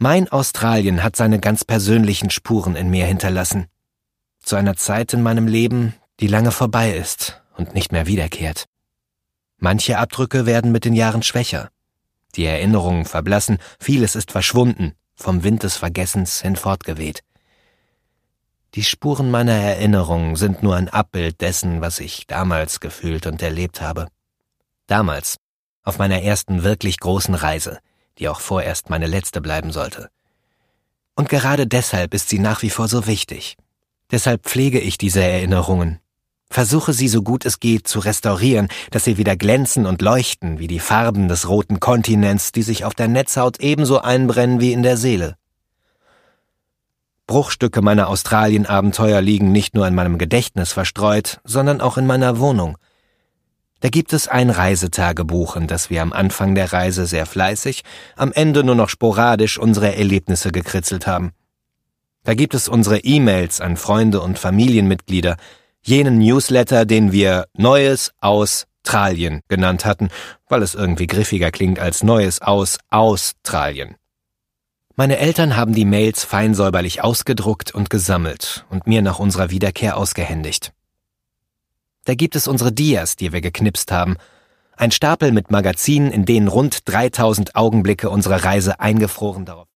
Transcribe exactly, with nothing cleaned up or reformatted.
Mein Australien hat seine ganz persönlichen Spuren in mir hinterlassen. Zu einer Zeit in meinem Leben, die lange vorbei ist und nicht mehr wiederkehrt. Manche Abdrücke werden mit den Jahren schwächer. Die Erinnerungen verblassen, vieles ist verschwunden, vom Wind des Vergessens hinfortgeweht. Die Spuren meiner Erinnerungen sind nur ein Abbild dessen, was ich damals gefühlt und erlebt habe. Damals, auf meiner ersten wirklich großen Reise, die auch vorerst meine letzte bleiben sollte. Und gerade deshalb ist sie nach wie vor so wichtig. Deshalb pflege ich diese Erinnerungen. Versuche sie so gut es geht zu restaurieren, dass sie wieder glänzen und leuchten wie die Farben des roten Kontinents, die sich auf der Netzhaut ebenso einbrennen wie in der Seele. Bruchstücke meiner Australien-Abenteuer liegen nicht nur in meinem Gedächtnis verstreut, sondern auch in meiner Wohnung. Da gibt es ein Reisetagebuch, in das wir am Anfang der Reise sehr fleißig, am Ende nur noch sporadisch unsere Erlebnisse gekritzelt haben. Da gibt es unsere E-Mails an Freunde und Familienmitglieder, jenen Newsletter, den wir Neues aus Australien genannt hatten, weil es irgendwie griffiger klingt als Neues aus Australien. Meine Eltern haben die Mails fein säuberlich ausgedruckt und gesammelt und mir nach unserer Wiederkehr ausgehändigt. Da gibt es unsere Dias, die wir geknipst haben, ein Stapel mit Magazinen, in denen rund dreitausend Augenblicke unserer Reise eingefroren darauf